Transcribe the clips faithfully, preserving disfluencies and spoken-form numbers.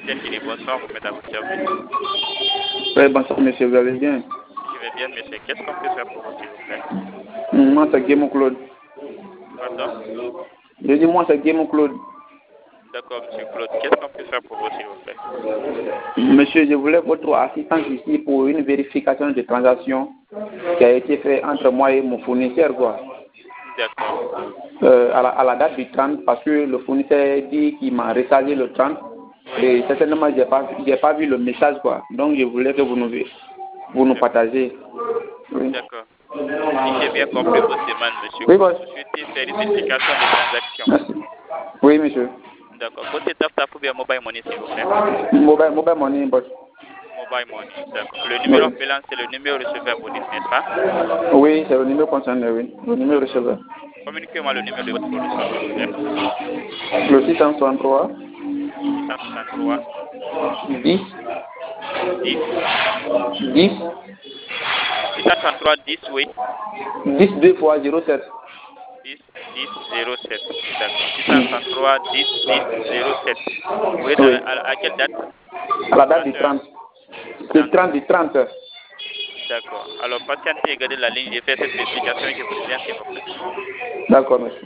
Capitaine Guinée, bonsoir, vous m'êtes à votre service. Oui, bonsoir, monsieur, vous allez bien? Je vais bien, monsieur. Qu'est-ce qu'on peut faire pour vous, s'il vous plaît? Moi, c'est Guémon Claude. Pardon? Je dis, moi, c'est Guémon Claude. D'accord, monsieur Claude. Qu'est-ce qu'on peut faire pour vous, s'il vous plaît? Monsieur, je voulais votre assistance ici pour une vérification de transaction qui a été faite entre moi et mon fournisseur, quoi. D'accord. Euh, à, la, à la date du trente, parce que le fournisseur dit qu'il m'a rechargé le trente. Et certainement, je n'ai pas, j'ai pas vu le message, quoi. Donc, je voulais que vous nous, vous nous partagez. Oui. D'accord. Si j'ai bien compris votre demande, monsieur, Oui, bon. vous souhaitez faire une vérification de transaction. Merci. Oui, monsieur. D'accord. Côté T A F T A F ou bien Mobile Money, s'il vous plaît? Mobile, mobile money, boss. Mobile Money, d'accord. Le numéro Oui. appelant, c'est le numéro receveur bonus, n'est-ce pas? Oui, c'est le numéro concerné, oui. Le numéro receveur. Communiquez-moi le numéro de votre fournisseur, s'il vous plaît. Le six cent soixante-trois, six cent soixante-trois, dix, dix, dix, six cent soixante-trois, dix, oui. dix deux fois zéro sept. dix, dix, zéro sept. D'accord. six cent soixante-trois, dix, dix, zéro sept. Vous êtes Oui. à, à, à quelle date? À la date du trente et un. trente. Du trente, du trente. D'accord. Alors, patientez et gardez la ligne. J'ai fait cette vérification et je vous reviens, s'il vous plaît. D'accord, monsieur.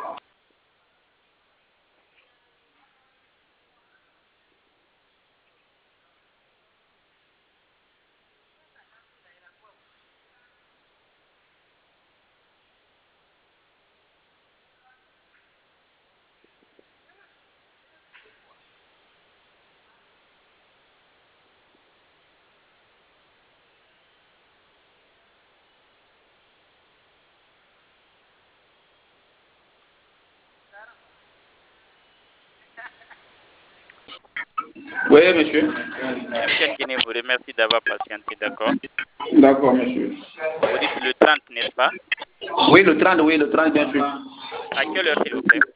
Oui, monsieur. Capitaine Guinée vous remercie d'avoir patienté, d'accord? D'accord, monsieur. Vous dites le trente, n'est-ce pas? Oui, le trente, oui, le trente, bien sûr. À quelle heure, s'il vous plaît?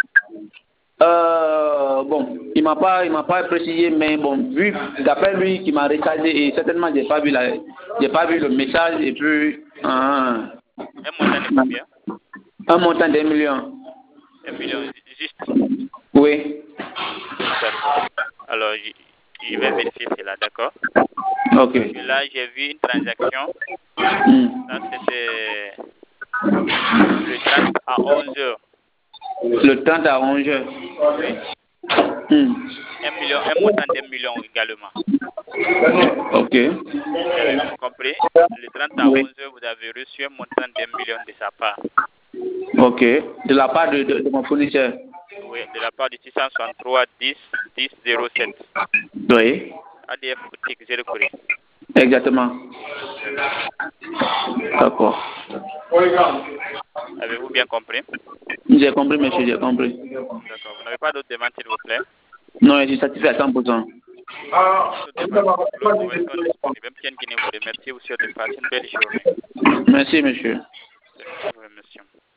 Euh, bon, il m'a pas, il m'a pas précisé, mais bon, vu d'après lui qui m'a rechargé et certainement j'ai pas vu la, j'ai pas vu le message et puis un, Un montant de combien? un montant d'un million. Un million, juste. Oui. D'accord. Alors, je, je vais vérifier cela, d'accord? Ok. Et là, j'ai vu une transaction. Hmm. Ça, c'était le trente à onze heures. Le trente à onze heures. Oui. Hmm. Un million, un montant d'un million également. Ok. Vous avez bien compris? Le trente à Oui. onze heures, vous avez reçu un montant d'un million de sa part. Ok. De la part de, de, de mon fournisseur. Oui, de la part du six cent soixante-trois, dix, dix, zéro sept. Oui. A D F boutique zéro courrier. Exactement. D'accord. Avez-vous bien compris? J'ai compris, monsieur, j'ai compris. D'accord. Vous n'avez pas d'autres demandes, s'il vous plaît? Non, je suis satisfait à cent pour cent. D'autres demandes, monsieur Claude, nous restons disponibles. Même Tienne Guinée vous remercie. Vous souhaite de passer une belle journée. Merci, monsieur. Nous vous remercions.